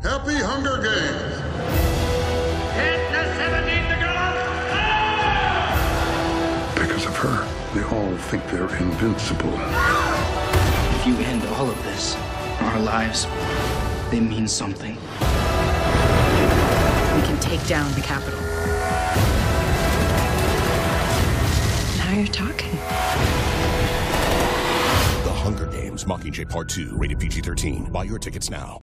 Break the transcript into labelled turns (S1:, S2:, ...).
S1: Happy Hunger Games!
S2: Hit the 17th to go!
S1: Because of her, they all think they're invincible.
S3: If you end all of this, our lives, they mean something.
S4: We can take down the Capitol. Now you're talking.
S5: The Hunger Games: Mockingjay Part 2, rated PG-13. Buy your tickets now.